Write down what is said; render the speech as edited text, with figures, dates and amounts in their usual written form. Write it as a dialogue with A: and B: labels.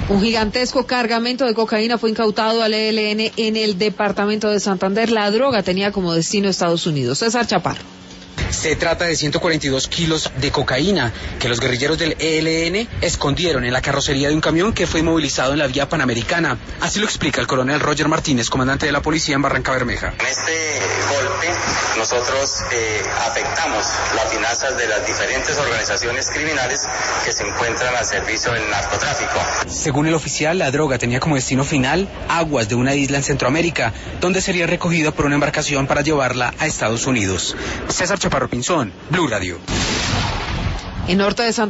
A: Un gigantesco cargamento de cocaína fue incautado al ELN en el departamento de Santander. La droga tenía como destino Estados Unidos. César Chaparro.
B: Se trata de 142 kilos de cocaína que los guerrilleros del ELN escondieron en la carrocería de un camión que fue inmovilizado en la vía Panamericana. Así lo explica el coronel Roger Martínez, comandante de la policía en Barranca Bermeja.
C: En este golpe nosotros afectamos las finanzas de las diferentes organizaciones criminales que se encuentran al servicio del narcotráfico.
B: Según el oficial, la droga tenía como destino final aguas de una isla en Centroamérica, donde sería recogida por una embarcación para llevarla a Estados Unidos. César Chaparro Pinzón, Blue Radio.
A: En norte de